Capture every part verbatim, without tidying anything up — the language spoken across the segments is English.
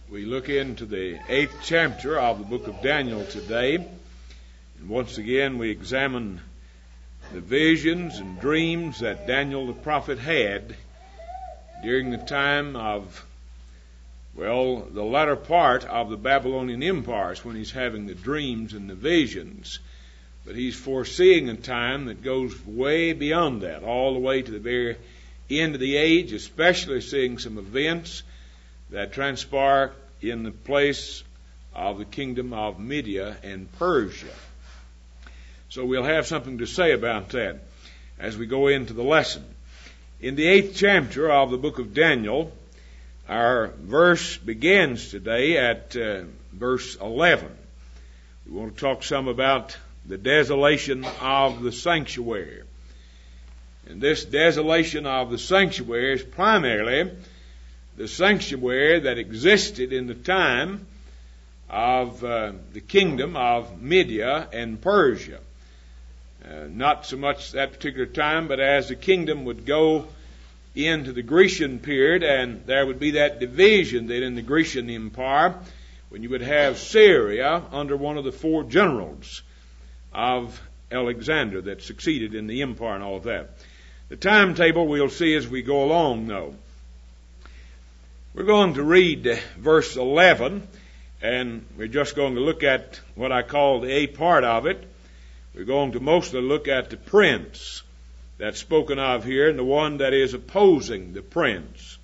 We look into the eighth chapter of the book of Daniel today. And once again we examine the visions and dreams that Daniel the prophet had during the time of, well, the latter part of the Babylonian Empire when he's having the dreams and the visions. But he's foreseeing a time that goes way beyond that, all the way to the very end of the age, especially seeing some events that transpire in the place of the kingdom of Media and Persia. So we'll have something to say about that as we go into the lesson. In the eighth chapter of the book of Daniel, our verse begins today at uh, verse eleven. We want to talk some about the desolation of the sanctuary. And this desolation of the sanctuary is primarily the sanctuary that existed in the time of uh, the kingdom of Media and Persia. Uh, not so much that particular time, but as the kingdom would go into the Grecian period, and there would be that division then in the Grecian Empire, when you would have Syria under one of the four generals of Alexander that succeeded in the empire and all of that. The timetable we'll see as we go along, though. We're going to read verse eleven, and we're just going to look at what I call the A part of it. We're going to mostly look at the prince that's spoken of here, and the one that is opposing the prince.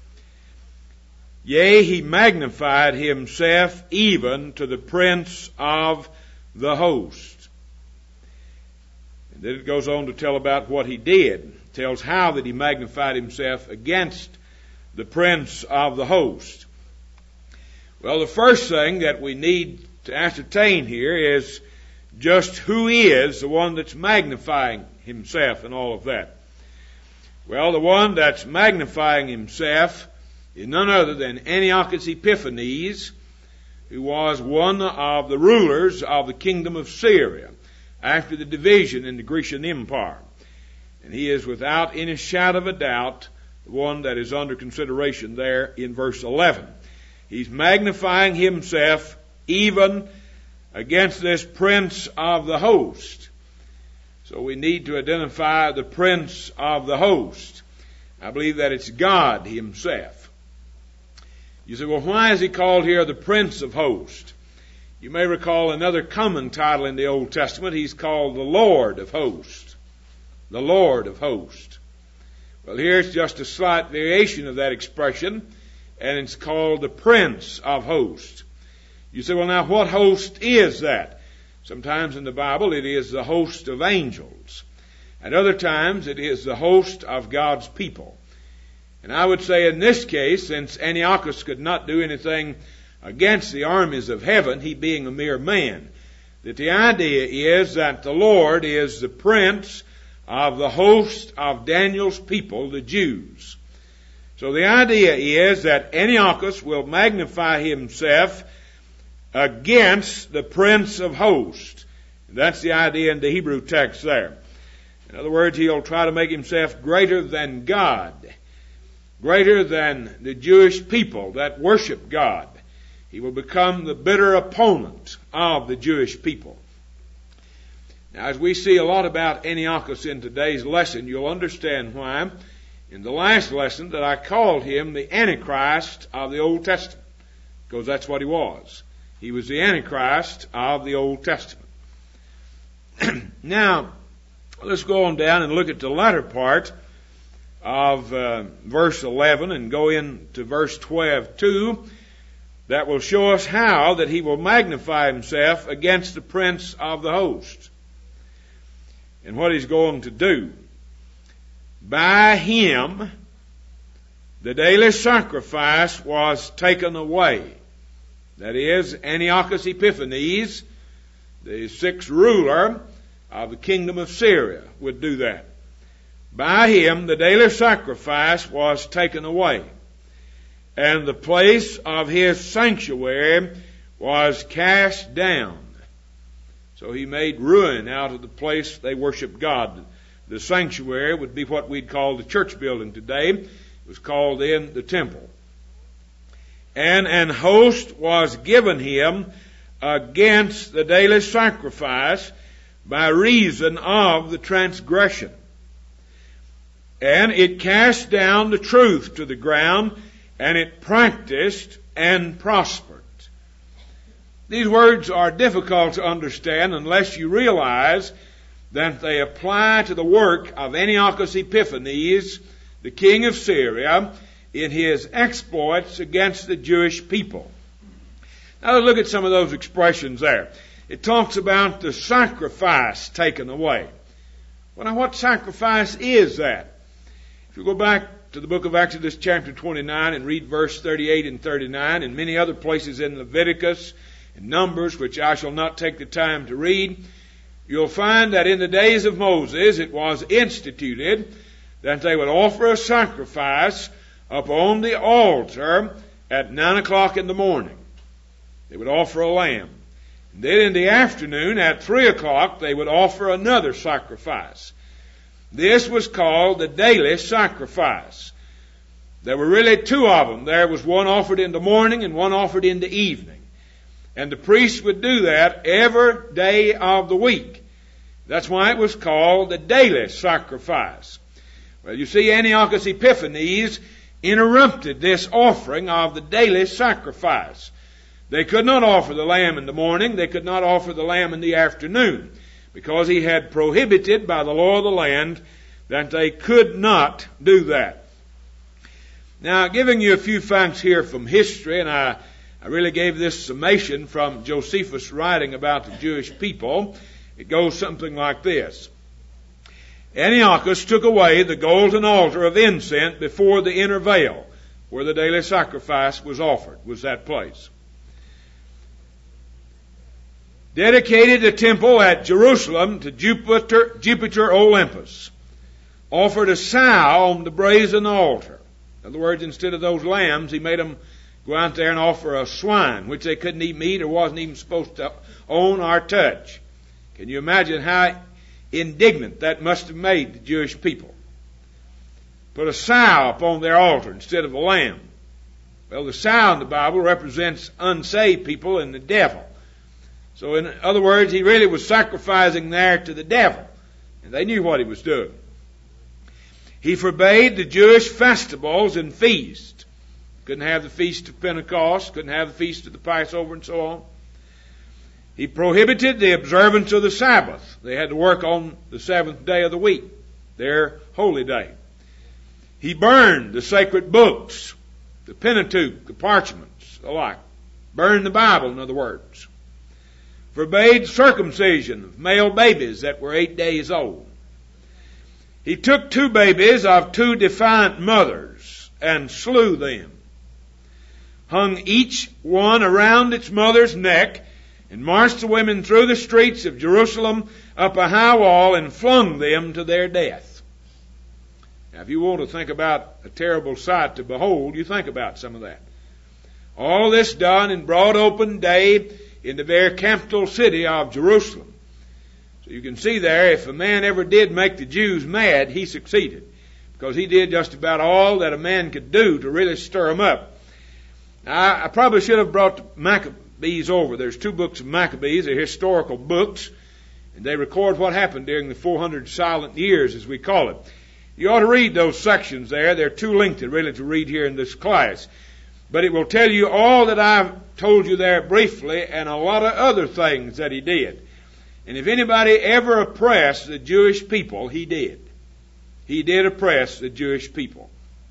Yea, he magnified himself even to the prince of the host. And then it goes on to tell about what he did. It tells how that he magnified himself against the prince of the host. Well, the first thing that we need to ascertain here is just who is the one that's magnifying himself and all of that. Well, the one that's magnifying himself is none other than Antiochus Epiphanes, who was one of the rulers of the kingdom of Syria after the division in the Grecian Empire. And he is without any shadow of a doubt the one that is under consideration there in verse eleven. He's magnifying himself even against this prince of the host. So we need to identify the prince of the host. I believe that it's God himself. You say, well, why is he called here the prince of hosts? You may recall another common title in the Old Testament. He's called the Lord of hosts. The Lord of hosts. Well, here's just a slight variation of that expression, and it's called the Prince of Hosts. You say, well, now, what host is that? Sometimes in the Bible it is the host of angels. At other times it is the host of God's people. And I would say in this case, since Antiochus could not do anything against the armies of heaven, he being a mere man, that the idea is that the Lord is the prince of the host of Daniel's people, the Jews. So the idea is that Antiochus will magnify himself against the prince of hosts. That's the idea in the Hebrew text there. In other words, he'll try to make himself greater than God, greater than the Jewish people that worship God. He will become the bitter opponent of the Jewish people. Now, as we see a lot about Antiochus in today's lesson, you'll understand why in the last lesson that I called him the Antichrist of the Old Testament, because that's what he was. He was the Antichrist of the Old Testament. Now, let's go on down and look at the latter part of uh, verse eleven and go into verse twelve too. That will show us how that he will magnify himself against the prince of the host. And what he's going to do. By him, the daily sacrifice was taken away. That is, Antiochus Epiphanes, the sixth ruler of the kingdom of Syria, would do that. By him, the daily sacrifice was taken away. And the place of his sanctuary was cast down. So he made ruin out of the place they worshiped God. The sanctuary would be what we'd call the church building today. It was called then the temple. and an host was given him against the daily sacrifice by reason of the transgression. And it cast down the truth to the ground, and it practiced and prospered. These words are difficult to understand unless you realize that they apply to the work of Antiochus Epiphanes, the king of Syria, in his exploits against the Jewish people. Now let's look at some of those expressions there. It talks about the sacrifice taken away. Well, now what sacrifice is that? If you go back to the book of Exodus chapter twenty-nine and read verse thirty-eight and thirty-nine, and many other places in Leviticus and Numbers, which I shall not take the time to read, you'll find that in the days of Moses it was instituted that they would offer a sacrifice upon the altar at nine o'clock in the morning. They would offer a lamb. And then in the afternoon at three o'clock they would offer another sacrifice. This was called the daily sacrifice. There were really two of them. There was one offered in the morning and one offered in the evening. And the priest would do that every day of the week. That's why it was called the daily sacrifice. Well, you see, Antiochus Epiphanes interrupted this offering of the daily sacrifice. They could not offer the lamb in the morning. They could not offer the lamb in the afternoon, because he had prohibited by the law of the land that they could not do that. Now, giving you a few facts here from history, and I, I really gave this summation from Josephus' writing about the Jewish people. It goes something like this. Antiochus took away the golden altar of incense before the inner veil, where the daily sacrifice was offered, was that place. Dedicated the temple at Jerusalem to Jupiter, Jupiter Olympus. Offered a sow on the brazen altar. In other words, instead of those lambs, he made them go out there and offer a swine, which they couldn't even eat or wasn't even supposed to own or touch. Can you imagine how indignant that must have made the Jewish people? Put a sow upon their altar instead of a lamb. Well, the sow in the Bible represents unsaved people and the devil. So in other words, he really was sacrificing there to the devil. And they knew what he was doing. He forbade the Jewish festivals and feasts. Couldn't have the feast of Pentecost, couldn't have the feast of the Passover and so on. He prohibited the observance of the Sabbath. They had to work on the seventh day of the week, their holy day. He burned the sacred books, the Pentateuch, the parchments, the like. Burned the Bible, in other words. Forbade circumcision of male babies that were eight days old. He took two babies of two defiant mothers and slew them. Hung each one around its mother's neck and marched the women through the streets of Jerusalem up a high wall and flung them to their death. Now, if you want to think about a terrible sight to behold, you think about some of that. All this done in broad open day in the very capital city of Jerusalem. So you can see there, if a man ever did make the Jews mad, he succeeded. Because he did just about all that a man could do to really stir them up. Now, I, I probably should have brought the Maccabees over. There's two books of Maccabees. They're historical books. And they record what happened during the four hundred silent years, as we call it. You ought to read those sections there. They're too lengthy, really, to read here in this class. But it will tell you all that I've told you there briefly, and a lot of other things that he did. And if anybody ever oppressed the Jewish people, he did. He did oppress the Jewish people.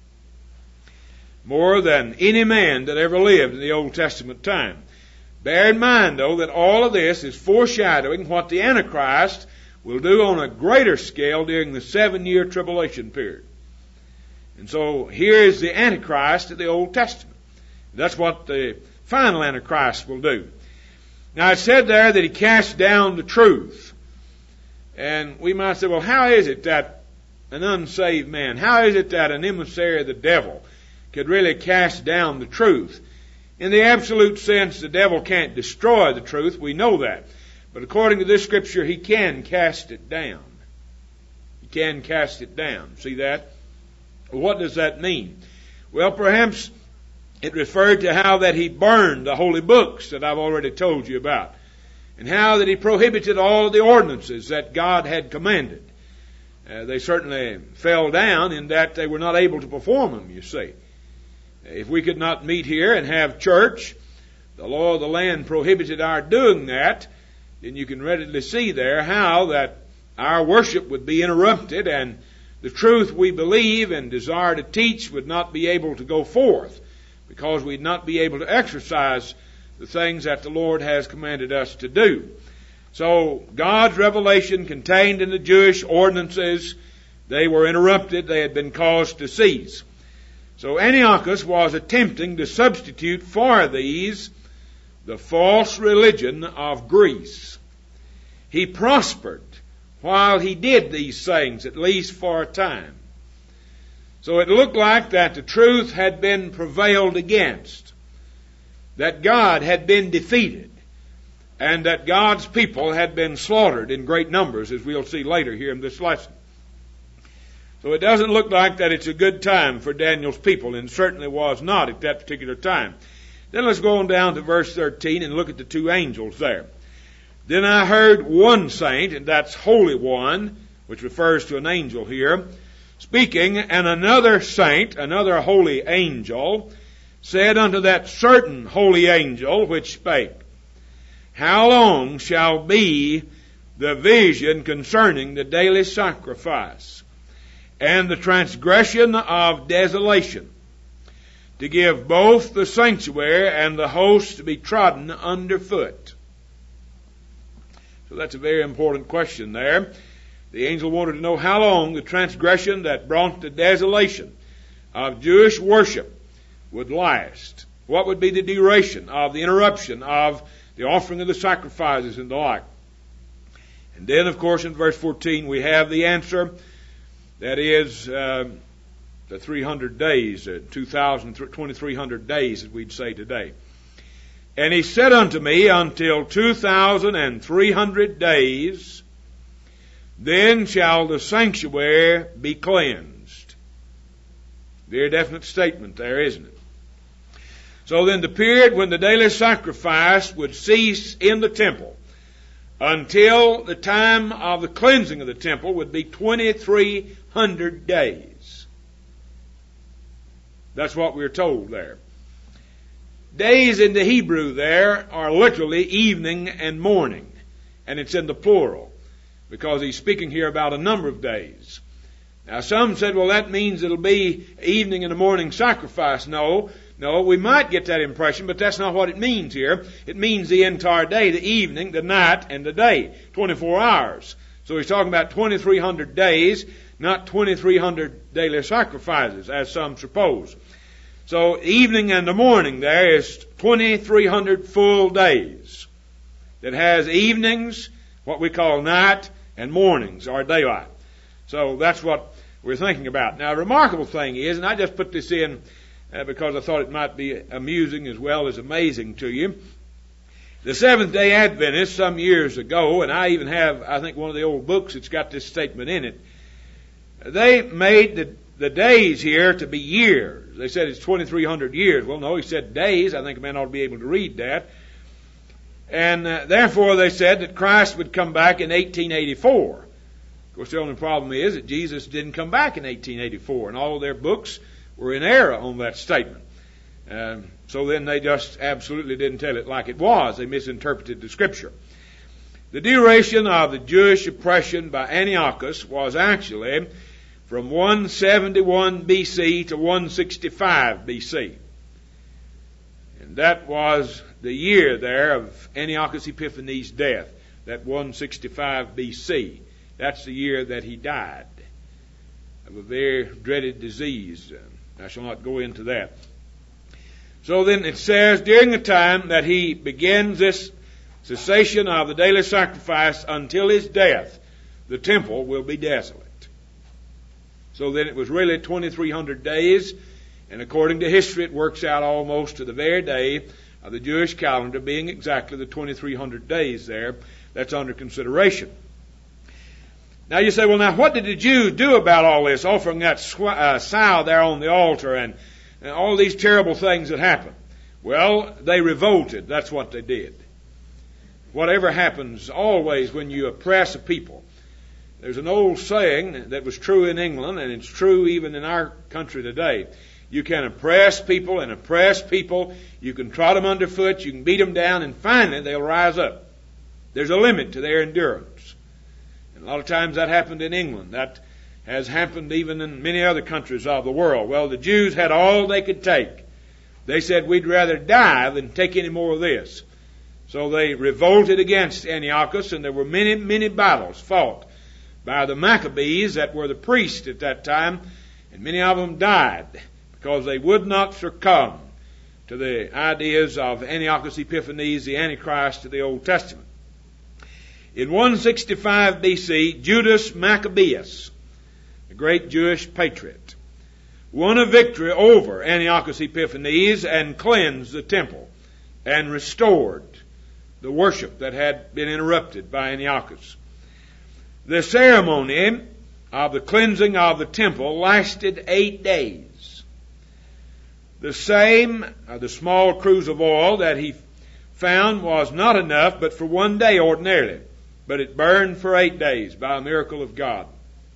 More than any man that ever lived in the Old Testament time. Bear in mind, though, that all of this is foreshadowing what the Antichrist will do on a greater scale during the seven-year tribulation period. And so here is the Antichrist of the Old Testament. That's what the final Antichrist will do. Now, it said there that he cast down the truth. And we might say, well, how is it that an unsaved man, how is it that an emissary of the devil could really cast down the truth? In the absolute sense, the devil can't destroy the truth. We know that. But according to this scripture, he can cast it down. He can cast it down. See that? Well, what does that mean? Well, perhaps It referred to how that he burned the holy books that I've already told you about, and how that he prohibited all of the ordinances that God had commanded. Uh, they certainly fell down in that they were not able to perform them, you see. If we could not meet here and have church, the law of the land prohibited our doing that, then you can readily see there how that our worship would be interrupted and the truth we believe and desire to teach would not be able to go forth, because we'd not be able to exercise the things that the Lord has commanded us to do. So God's revelation contained in the Jewish ordinances, they were interrupted, they had been caused to cease. So Antiochus was attempting to substitute for these the false religion of Greece. He prospered while he did these things, at least for a time. So it looked like that the truth had been prevailed against, that God had been defeated, and that God's people had been slaughtered in great numbers, as we'll see later here in this lesson. So it doesn't look like that it's a good time for Daniel's people, and certainly was not at that particular time. Then let's go on down to verse thirteen and look at the two angels there. Then I heard one saint, and that's Holy One, which refers to an angel here, speaking, and another saint, another holy angel, said unto that certain holy angel which spake, How long shall be the vision concerning the daily sacrifice, and the transgression of desolation, to give both the sanctuary and the host to be trodden under foot? So that's a very important question there. The angel wanted to know how long the transgression that brought the desolation of Jewish worship would last. What would be the duration of the interruption of the offering of the sacrifices and the like? And then, of course, in verse fourteen, we have the answer. That is uh, the three hundred days, uh, two thousand, twenty-three hundred days, as we'd say today. And he said unto me, Until two thousand three hundred days, then shall the sanctuary be cleansed. Very definite statement there, isn't it? So then the period when the daily sacrifice would cease in the temple until the time of the cleansing of the temple would be twenty-three hundred days. That's what we're told there. Days in the Hebrew there are literally evening and morning, and it's in the plural, because he's speaking here about a number of days. Now some said, well, that means it'll be evening and a morning sacrifice. No, no, we might get that impression, but that's not what it means here. It means the entire day, the evening, the night, and the day, twenty-four hours. So he's talking about twenty-three hundred days, not twenty-three hundred daily sacrifices, as some suppose. So evening and the morning there is twenty-three hundred full days that has evenings, what we call night, and mornings, or daylight. So that's what we're thinking about. Now, a remarkable thing is, and I just put this in uh, because I thought it might be amusing as well as amazing to you. The Seventh-day Adventists, some years ago, and I even have, I think, one of the old books that's got this statement in it, they made the, the days here to be years. They said it's twenty-three hundred years. Well, no, he said days. I think a man ought to be able to read that. And uh, therefore they said that Christ would come back in eighteen eighty-four. Of course, the only problem is that Jesus didn't come back in eighteen eighty-four, and all of their books were in error on that statement. Um, so then they just absolutely didn't tell it like it was. They misinterpreted the Scripture. The duration of the Jewish oppression by Antiochus was actually from one seventy-one B C to one sixty-five B C. And that was the year there of Antiochus Epiphanes' death, that one sixty-five B C. That's the year that he died of a very dreaded disease. I shall not go into that. So then it says, during the time that he begins this cessation of the daily sacrifice until his death, the temple will be desolate. So then it was really twenty-three hundred days, and according to history it works out almost to the very day of the Jewish calendar being exactly the twenty-three hundred days there. That's under consideration. Now you say, well, now what did the Jews do about all this, offering that sw- uh, sow there on the altar and and all these terrible things that happened. Well, they revolted. That's what they did. Whatever happens always when you oppress a people. There's an old saying that was true in England, and it's true even in our country today. You can oppress people and oppress people. You can trot them underfoot. You can beat them down, and finally they'll rise up. There's a limit to their endurance. And a lot of times that happened in England. That has happened even in many other countries of the world. Well, the Jews had all they could take. They said, we'd rather die than take any more of this. So they revolted against Antiochus, and there were many, many battles fought by the Maccabees that were the priests at that time, and many of them died because they would not succumb to the ideas of Antiochus Epiphanes, the Antichrist of the Old Testament. In one sixty-five B C, Judas Maccabeus, the great Jewish patriot, won a victory over Antiochus Epiphanes and cleansed the temple and restored the worship that had been interrupted by Antiochus. The ceremony of the cleansing of the temple lasted eight days. The same, uh, the small cruse of oil that he found was not enough but for one day ordinarily, but it burned for eight days by a miracle of God.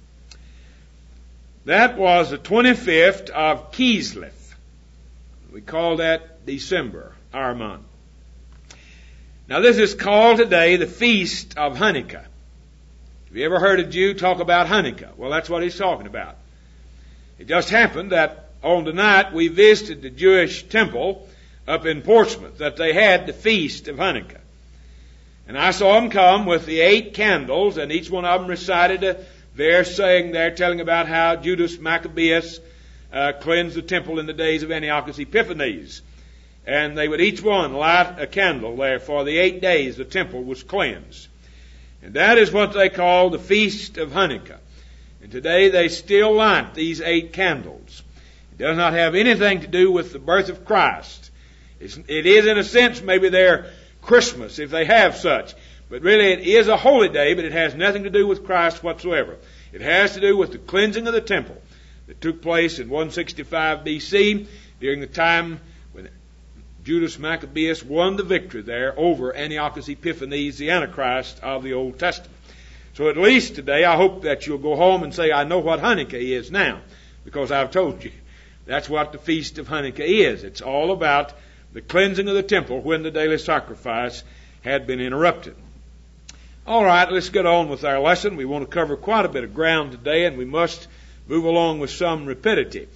That was the twenty-fifth of Kislev. We call that December, our month. Now this is called today the Feast of Hanukkah. Have you ever heard a Jew talk about Hanukkah? Well, that's what he's talking about. It just happened that on the night we visited the Jewish temple up in Portsmouth, that they had the Feast of Hanukkah. And I saw them come with the eight candles, and each one of them recited a They're saying, they're telling about how Judas Maccabeus uh, cleansed the temple in the days of Antiochus Epiphanes. And they would each one light a candle there for the eight days the temple was cleansed. And that is what they call the Feast of Hanukkah. And today they still light these eight candles. It does not have anything to do with the birth of Christ. It's, it is in a sense maybe their Christmas, if they have such. But really it is a holy day, but it has nothing to do with Christ whatsoever. It has to do with the cleansing of the temple that took place in one sixty-five B C during the time when Judas Maccabeus won the victory there over Antiochus Epiphanes, the Antichrist of the Old Testament. So at least today I hope that you'll go home and say, I know what Hanukkah is now, because I've told you. That's what the Feast of Hanukkah is. It's all about the cleansing of the temple when the daily sacrifice had been interrupted. All right, let's get on with our lesson. We want to cover quite a bit of ground today, and we must move along with some rapidity.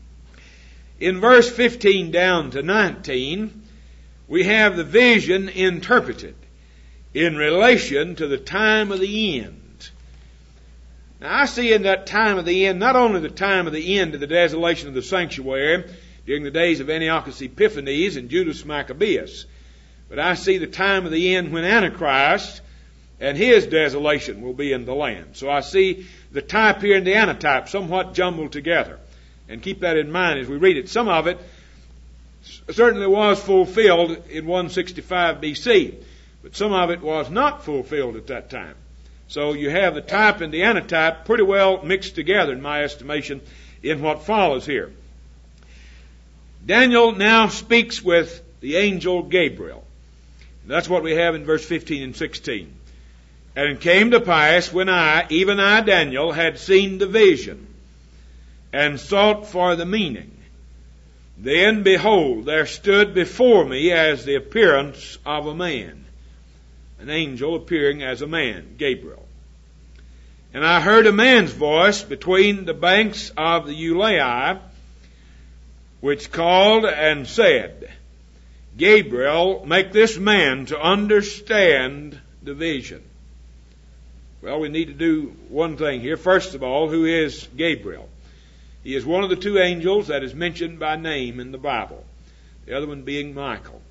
In verse fifteen down to nineteen, we have the vision interpreted in relation to the time of the end. Now, I see in that time of the end, not only the time of the end of the desolation of the sanctuary during the days of Antiochus Epiphanes and Judas Maccabeus, but I see the time of the end when Antichrist and his desolation will be in the land. So I see the type here and the antitype somewhat jumbled together. And keep that in mind as we read it. Some of it certainly was fulfilled in one sixty-five B C, but some of it was not fulfilled at that time. So you have the type and the antitype pretty well mixed together, in my estimation, in what follows here. Daniel now speaks with the angel Gabriel. That's what we have in verse fifteen and sixteen. And it came to pass, when I, even I, Daniel, had seen the vision, and sought for the meaning, then, behold, there stood before me as the appearance of a man, an angel appearing as a man, Gabriel. And I heard a man's voice between the banks of the Ulai, which called and said, Gabriel, make this man to understand the vision. Well, we need to do one thing here. First of all, who is Gabriel? He is one of the two angels that is mentioned by name in the Bible, the other one being Michael.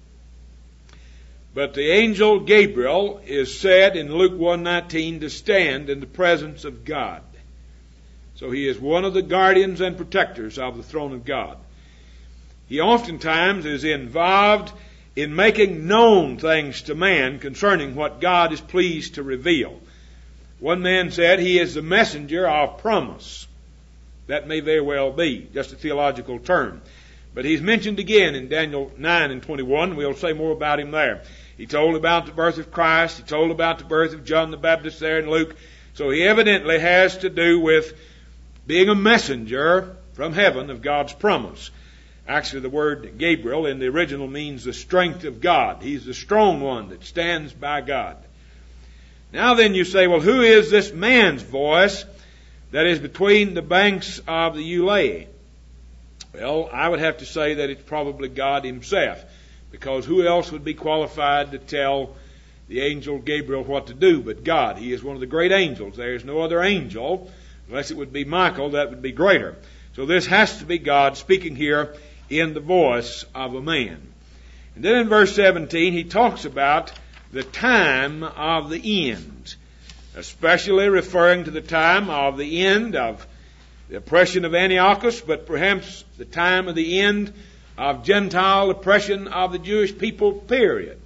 But the angel Gabriel is said in Luke one nineteen to stand in the presence of God. So he is one of the guardians and protectors of the throne of God. He oftentimes is involved in making known things to man concerning what God is pleased to reveal. One man said he is the messenger of promise. That may very well be just a theological term. But he's mentioned again in Daniel nine and twenty-one. We'll say more about him there. He told about the birth of Christ. He told about the birth of John the Baptist there in Luke. So he evidently has to do with being a messenger from heaven of God's promise. Actually, the word Gabriel in the original means the strength of God. He's the strong one that stands by God. Now then you say, well, who is this man's voice that is between the banks of the Ulai? Well, I would have to say that it's probably God himself, because who else would be qualified to tell the angel Gabriel what to do but God? He is one of the great angels. There is no other angel, unless it would be Michael, that would be greater. So this has to be God speaking here in the voice of a man. And then in verse seventeen, he talks about the time of the end, especially referring to the time of the end of the oppression of Antiochus, but perhaps the time of the end of Gentile oppression of the Jewish people, period.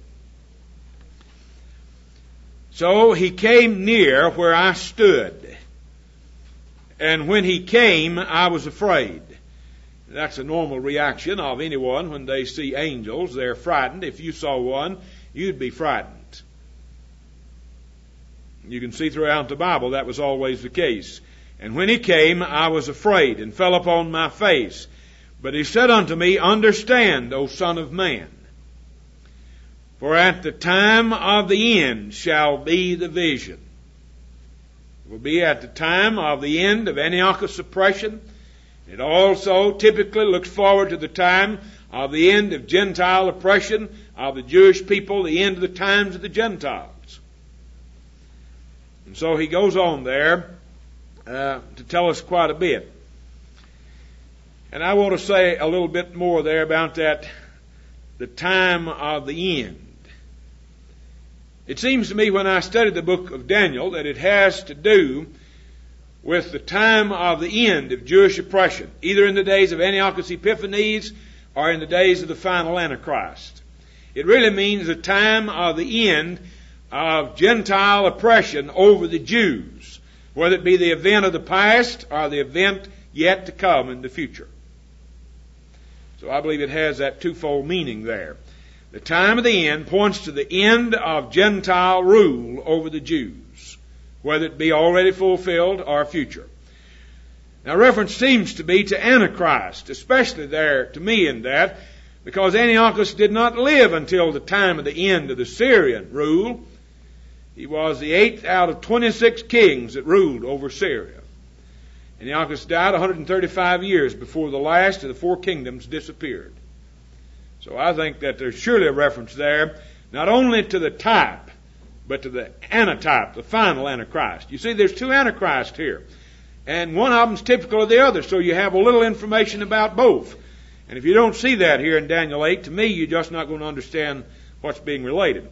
So he came near where I stood, and when he came, I was afraid. That's a normal reaction of anyone when they see angels. They're frightened. If you saw one, you'd be frightened. You can see throughout the Bible that was always the case. And when he came, I was afraid and fell upon my face. But he said unto me, Understand, O Son of Man, for at the time of the end shall be the vision. It will be at the time of the end of Antiochus' oppression. It also typically looks forward to the time of the end of Gentile oppression of the Jewish people, the end of the times of the Gentiles. And so he goes on there uh, to tell us quite a bit. And I want to say a little bit more there about that, the time of the end. It seems to me when I studied the book of Daniel that it has to do with the time of the end of Jewish oppression, either in the days of Antiochus Epiphanes or in the days of the final Antichrist. It really means the time of the end of Gentile oppression over the Jews, whether it be the event of the past or the event yet to come in the future. So I believe it has that twofold meaning there. The time of the end points to the end of Gentile rule over the Jews, whether it be already fulfilled or future. Now, reference seems to be to Antichrist, especially there to me in that, because Antiochus did not live until the time of the end of the Syrian rule. He was the eighth out of twenty-six kings that ruled over Syria. Antiochus died one hundred thirty-five years before the last of the four kingdoms disappeared. So I think that there's surely a reference there, not only to the type, but to the antitype, the final Antichrist. You see, there's two Antichrists here, and one of them's typical of the other, so you have a little information about both. And if you don't see that here in Daniel eight, to me, you're just not going to understand what's being related.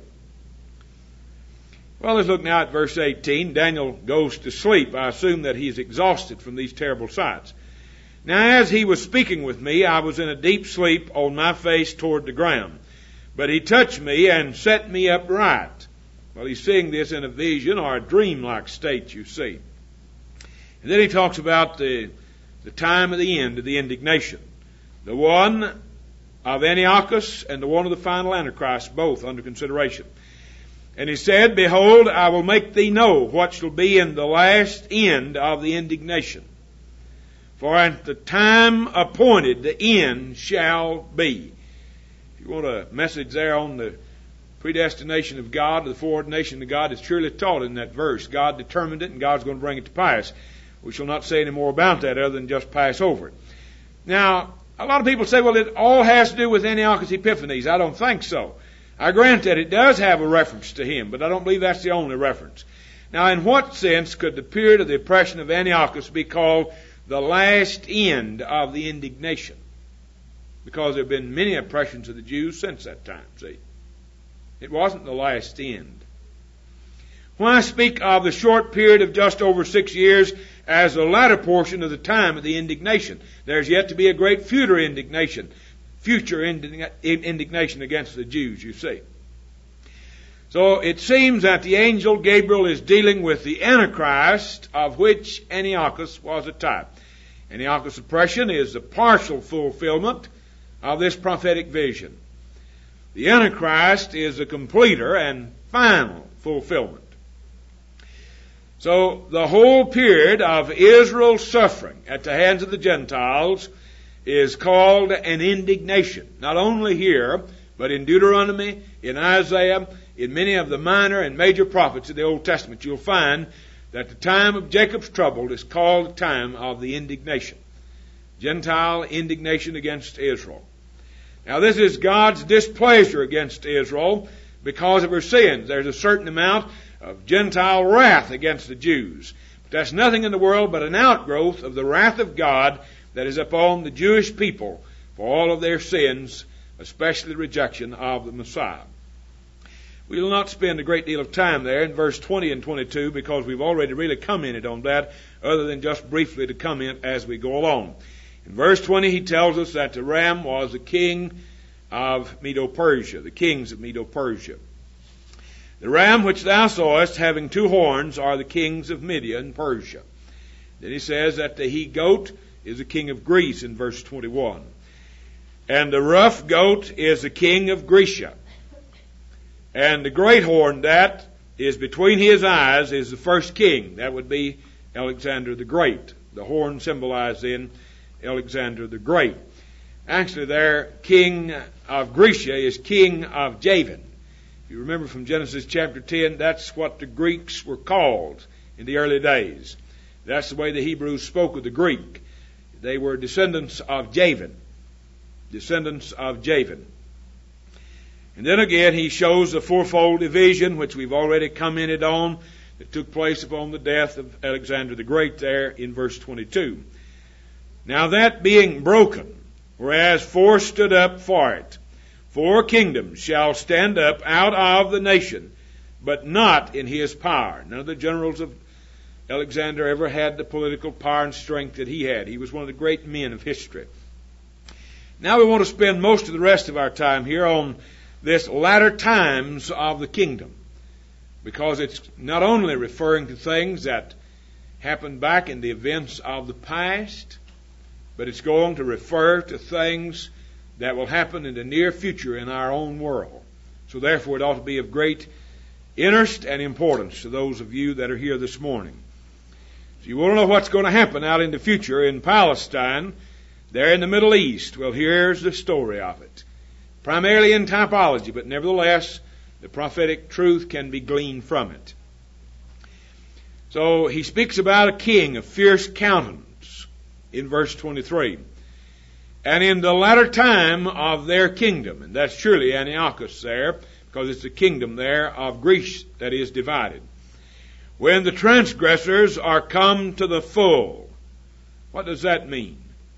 Well, let's look now at verse eighteen. Daniel goes to sleep. I assume that he's exhausted from these terrible sights. Now, as he was speaking with me, I was in a deep sleep on my face toward the ground. But he touched me and set me upright. Well, he's seeing this in a vision or a dream-like state, you see. And then he talks about the, the time of the end of the indignation. The one of Antiochus and the one of the final Antichrist, both under consideration. And he said, Behold, I will make thee know what shall be in the last end of the indignation. For at the time appointed, the end shall be. If you want a message there on the predestination of God, the foreordination of God, it's surely taught in that verse. God determined it, and God's going to bring it to pass. We shall not say any more about that other than just pass over it. Now, a lot of people say, well, it all has to do with Antiochus Epiphanes. I don't think so. I grant that it does have a reference to him, but I don't believe that's the only reference. Now, in what sense could the period of the oppression of Antiochus be called the last end of the indignation? Because there have been many oppressions of the Jews since that time, see. It wasn't the last end. When I speak of the short period of just over six years as the latter portion of the time of the indignation, there's yet to be a great future indignation, future indignation against the Jews, you see. So it seems that the angel Gabriel is dealing with the Antichrist, of which Antiochus was a type. Antiochus' oppression is the partial fulfillment of this prophetic vision. The Antichrist is the completer and final fulfillment. So the whole period of Israel's suffering at the hands of the Gentiles is called an indignation. Not only here, but in Deuteronomy, in Isaiah, in many of the minor and major prophets of the Old Testament, you'll find that the time of Jacob's trouble is called the time of the indignation. Gentile indignation against Israel. Now this is God's displeasure against Israel because of her sins. There's a certain amount of Gentile wrath against the Jews. But that's nothing in the world but an outgrowth of the wrath of God that is upon the Jewish people for all of their sins, especially the rejection of the Messiah. We will not spend a great deal of time there in verse twenty and twenty-two because we've already really commented on that, other than just briefly to comment as we go along. In verse twenty he tells us that the ram was the king of Medo-Persia, the kings of Medo-Persia. The ram which thou sawest having two horns are the kings of Media and Persia. Then he says that the he-goat is the king of Greece in verse twenty-one. And the rough goat is the king of Grecia. And the great horn that is between his eyes is the first king. That would be Alexander the Great. The horn symbolized in Alexander the Great. Actually, their king of Grecia is king of Javan. If you remember from Genesis chapter ten, that's what the Greeks were called in the early days. That's the way the Hebrews spoke of the Greek. They were descendants of Javan. Descendants of Javan. And then again, he shows the fourfold division, which we've already commented on, that took place upon the death of Alexander the Great there in verse twenty-two. Now that being broken, whereas four stood up for it, four kingdoms shall stand up out of the nation, but not in his power. None of the generals of Alexander ever had the political power and strength that he had. He was one of the great men of history. Now we want to spend most of the rest of our time here on this latter times of the kingdom, because it's not only referring to things that happened back in the events of the past, but it's going to refer to things that will happen in the near future in our own world. So therefore it ought to be of great interest and importance to those of you that are here this morning. If you want to know what's going to happen out in the future in Palestine, there in the Middle East, well, here's the story of it. Primarily in typology, but nevertheless, the prophetic truth can be gleaned from it. So he speaks about a king of fierce countenance in verse twenty-three. And in the latter time of their kingdom, and that's surely Antiochus there, because it's the kingdom there of Greece that is divided. When the transgressors are come to the full. What does that mean?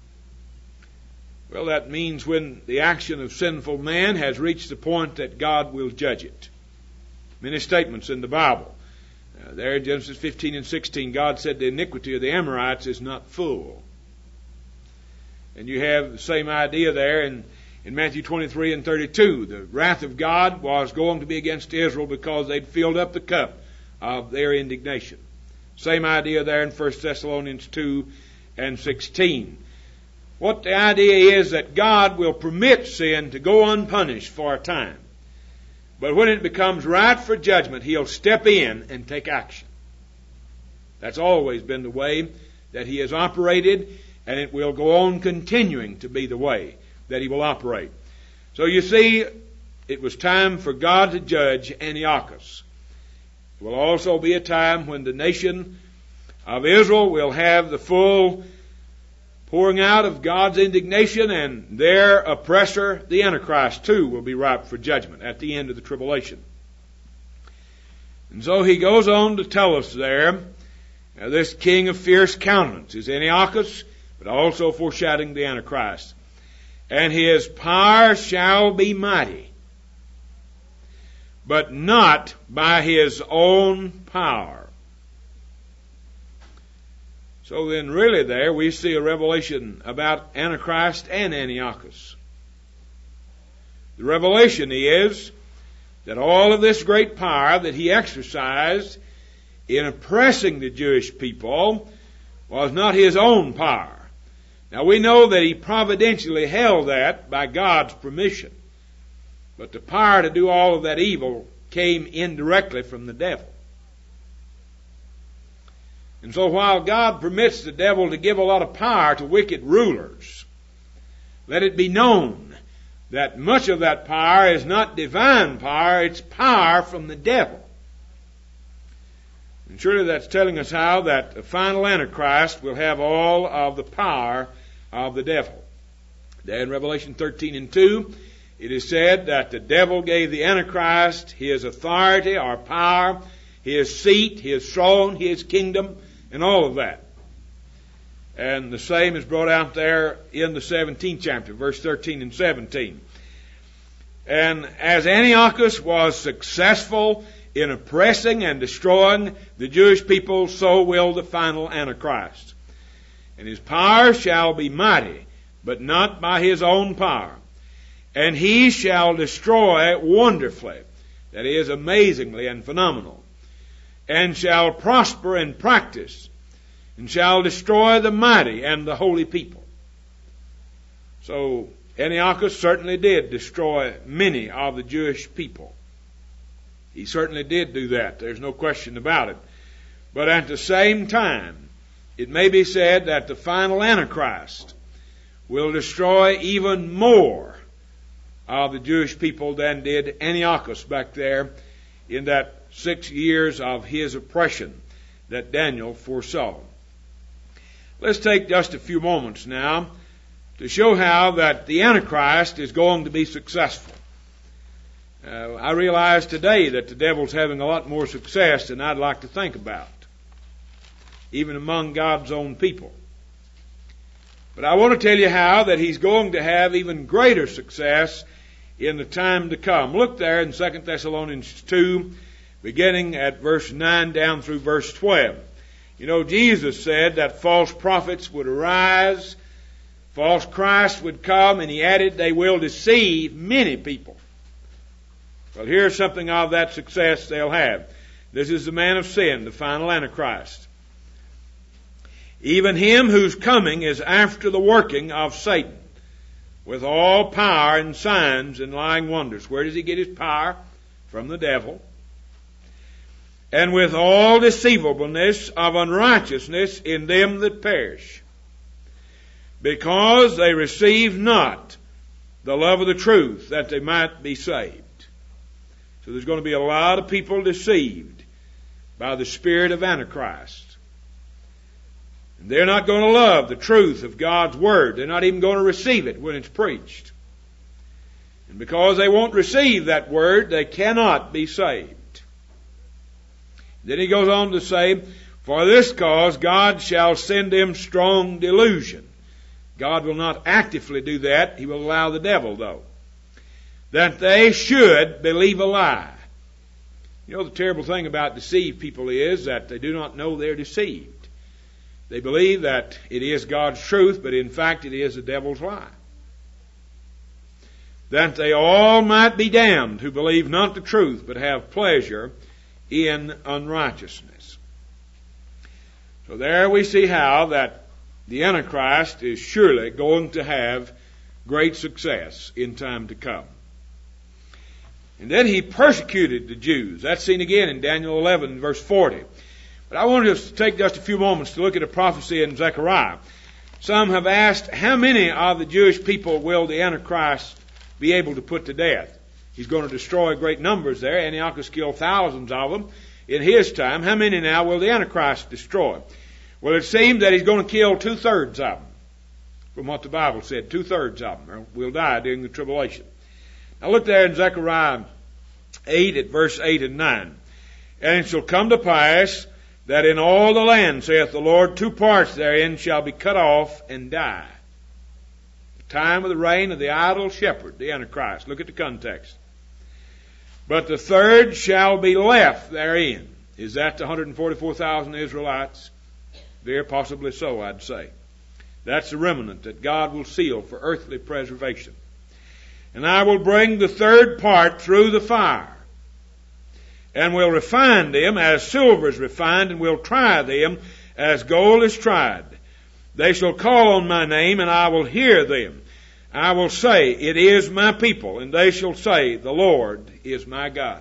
Well, that means when the action of sinful man has reached the point that God will judge it. Many statements in the Bible. Uh, there in Genesis fifteen and sixteen, God said the iniquity of the Amorites is not full. And you have the same idea there in, in Matthew twenty-three and thirty-two. The wrath of God was going to be against Israel because they'd filled up the cup of their indignation. Same idea there in First Thessalonians two and sixteen. What the idea is that God will permit sin to go unpunished for a time. But when it becomes right for judgment, He'll step in and take action. That's always been the way that He has operated, and it will go on continuing to be the way that He will operate. So you see, it was time for God to judge Antiochus. It will also be a time when the nation of Israel will have the full pouring out of God's indignation, and their oppressor, the Antichrist, too, will be ripe for judgment at the end of the tribulation. And so he goes on to tell us there, uh, this king of fierce countenance is Antiochus, but also foreshadowing the Antichrist. And his power shall be mighty, but not by his own power. So then really there we see a revelation about Antichrist and Antiochus. The revelation is that all of this great power that he exercised in oppressing the Jewish people was not his own power, Now we know that he providentially held that by God's permission. But the power to do all of that evil came indirectly from the devil. And so while God permits the devil to give a lot of power to wicked rulers, let it be known that much of that power is not divine power, it's power from the devil. And surely that's telling us how that the final Antichrist will have all of the power of the devil. There in Revelation thirteen and two, it is said that the devil gave the Antichrist his authority or power, his seat, his throne, his kingdom, and all of that. And the same is brought out there in the seventeenth chapter, verse thirteen and seventeen. And as Antiochus was successful in oppressing and destroying the Jewish people, so will the final Antichrist. And his power shall be mighty, but not by his own power. And he shall destroy wonderfully, that is, amazingly and phenomenal, and shall prosper in practice, and shall destroy the mighty and the holy people. So Antiochus certainly did destroy many of the Jewish people. He certainly did do that. There's no question about it. But at the same time, it may be said that the final Antichrist will destroy even more of the Jewish people than did Antiochus back there in that six years of his oppression that Daniel foresaw. Let's take just a few moments now to show how that the Antichrist is going to be successful. Uh, I realize today that the devil's having a lot more success than I'd like to think about, even among God's own people. But I want to tell you how that he's going to have even greater success in the time to come. Look there in Second Thessalonians two, beginning at verse nine down through verse twelve. You know, Jesus said that false prophets would arise, false Christ would come, and he added they will deceive many people. Well, here's something of that success they'll have. This is the man of sin, the final Antichrist. Even him whose coming is after the working of Satan, with all power and signs and lying wonders. Where does he get his power? From the devil. And with all deceivableness of unrighteousness in them that perish, because they receive not the love of the truth, that they might be saved. So there's going to be a lot of people deceived by the spirit of Antichrist. And they're not going to love the truth of God's Word. They're not even going to receive it when it's preached. And because they won't receive that Word, they cannot be saved. Then he goes on to say, for this cause God shall send them strong delusion. God will not actively do that. He will allow the devil, though. That they should believe a lie. You know, the terrible thing about deceived people is that they do not know they're deceived. They believe that it is God's truth, but in fact it is the devil's lie. That they all might be damned who believe not the truth, but have pleasure in unrighteousness. So there we see how that the Antichrist is surely going to have great success in time to come. And then he persecuted the Jews. That's seen again in Daniel eleven, verse forty. But I want us to take just a few moments to look at a prophecy in Zechariah. Some have asked, how many of the Jewish people will the Antichrist be able to put to death? He's going to destroy great numbers there. Antiochus killed thousands of them in his time. How many now will the Antichrist destroy? Well, it seems that he's going to kill two-thirds of them. From what the Bible said, two-thirds of them will die during the tribulation. Now look there in Zechariah eight at verse eight and nine. And it shall come to pass that in all the land, saith the Lord, two parts therein shall be cut off and die. The time of the reign of the idle shepherd, the Antichrist. Look at the context. But the third shall be left therein. Is that the one hundred forty-four thousand Israelites? Very possibly so, I'd say. That's the remnant that God will seal for earthly preservation. And I will bring the third part through the fire, and will refine them as silver is refined, and will try them as gold is tried. They shall call on my name, and I will hear them. I will say, it is my people, and they shall say, the Lord is my God.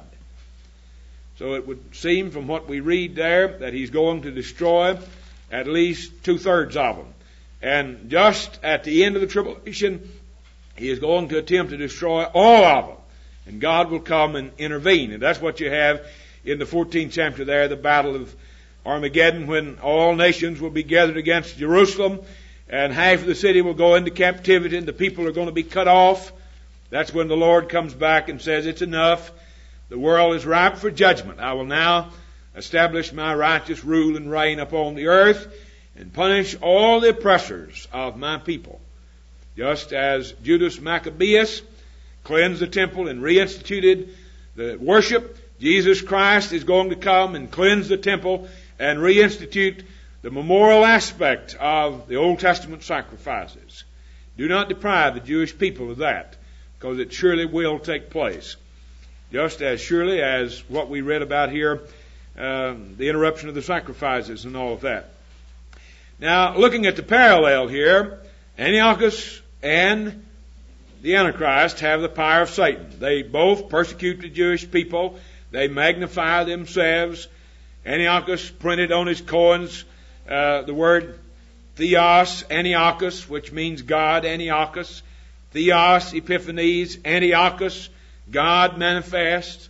So it would seem from what we read there that he's going to destroy at least two-thirds of them. And just at the end of the tribulation, he is going to attempt to destroy all of them. And God will come and intervene. And that's what you have in the fourteenth chapter there, the battle of Armageddon, when all nations will be gathered against Jerusalem, and half of the city will go into captivity, and the people are going to be cut off. That's when the Lord comes back and says, it's enough. The world is ripe for judgment. I will now establish my righteous rule and reign upon the earth, and punish all the oppressors of my people. Just as Judas Maccabeus cleansed the temple and reinstituted the worship, Jesus Christ is going to come and cleanse the temple and reinstitute the memorial aspect of the Old Testament sacrifices. Do not deprive the Jewish people of that, because it surely will take place. Just as surely as what we read about here, um, the interruption of the sacrifices and all of that. Now, looking at the parallel here, Antiochus and the Antichrist have the power of Satan. They both persecute the Jewish people. They magnify themselves. Antiochus printed on his coins uh, the word Theos, Antiochus, which means God, Antiochus. Theos, Epiphanes, Antiochus, God manifest.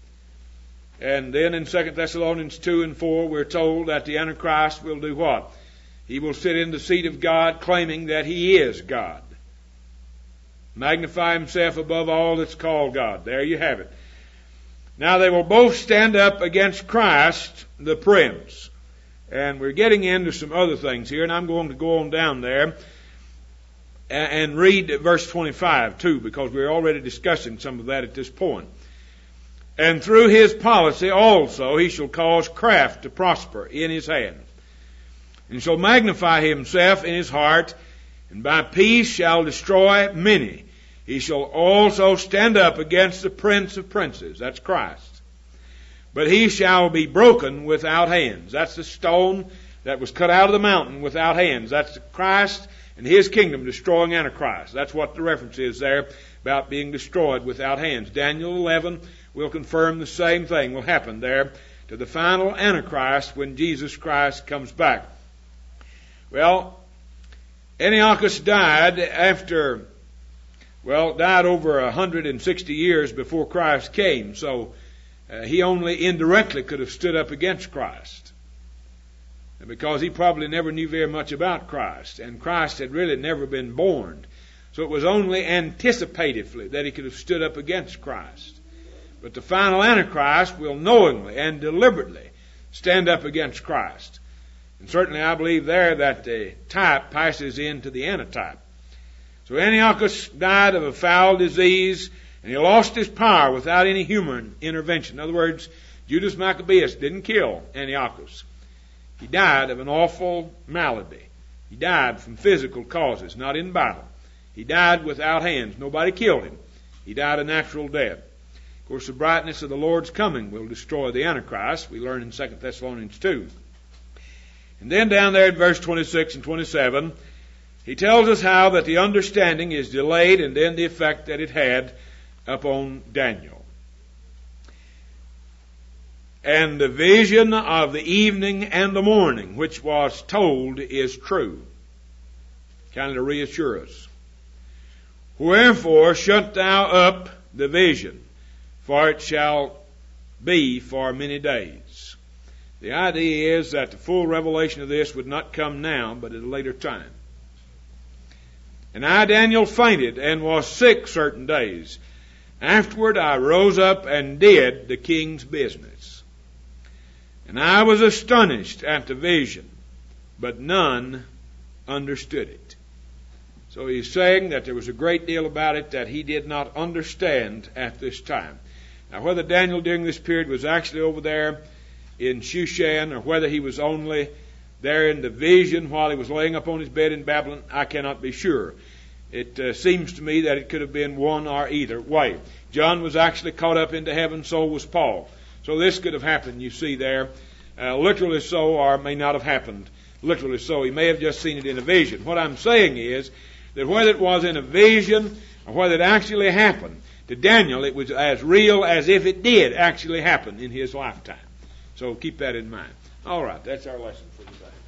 And then in Second Thessalonians two and four, we're told that the Antichrist will do what? He will sit in the seat of God, claiming that he is God. Magnify himself above all that's called God. There you have it. Now they will both stand up against Christ, the Prince. And we're getting into some other things here, and I'm going to go on down there and read verse twenty-five too, because we're already discussing some of that at this point. And through his policy also he shall cause craft to prosper in his hand, and shall magnify himself in his heart, and by peace shall destroy many. He shall also stand up against the Prince of Princes. That's Christ. But he shall be broken without hands. That's the stone that was cut out of the mountain without hands. That's Christ and his kingdom destroying Antichrist. That's what the reference is there about being destroyed without hands. Daniel eleven will confirm the same thing will happen there to the final Antichrist when Jesus Christ comes back. Well, Antiochus died after, well, died over one hundred sixty years before Christ came. So uh, he only indirectly could have stood up against Christ, because he probably never knew very much about Christ, and Christ had really never been born. So it was only anticipatively that he could have stood up against Christ. But the final Antichrist will knowingly and deliberately stand up against Christ. And certainly I believe there that the type passes into the antitype. So Antiochus died of a foul disease, and he lost his power without any human intervention. In other words, Judas Maccabeus didn't kill Antiochus. He died of an awful malady. He died from physical causes, not in battle. He died without hands. Nobody killed him. He died a natural death. Of course, the brightness of the Lord's coming will destroy the Antichrist. We learn in Second Thessalonians two. And then down there in verse twenty-six and twenty-seven, he tells us how that the understanding is delayed, and then the effect that it had upon Daniel. And the vision of the evening and the morning, which was told, is true. Kind of to reassure us. Wherefore shut thou up the vision, for it shall be for many days. The idea is that the full revelation of this would not come now, but at a later time. And I, Daniel, fainted and was sick certain days. Afterward I rose up and did the king's business. And I was astonished at the vision, but none understood it. So he's saying that there was a great deal about it that he did not understand at this time. Now, whether Daniel during this period was actually over there in Shushan, or whether he was only there in the vision while he was laying up on his bed in Babylon, I cannot be sure. It uh, seems to me that it could have been one or either way. John was actually caught up into heaven, so was Paul. So this could have happened, you see there, uh, literally so, or may not have happened. literally so. He may have just seen it in a vision. What I'm saying is that whether it was in a vision or whether it actually happened, to Daniel it was as real as if it did actually happen in his lifetime. So keep that in mind. All right, that's our lesson for today.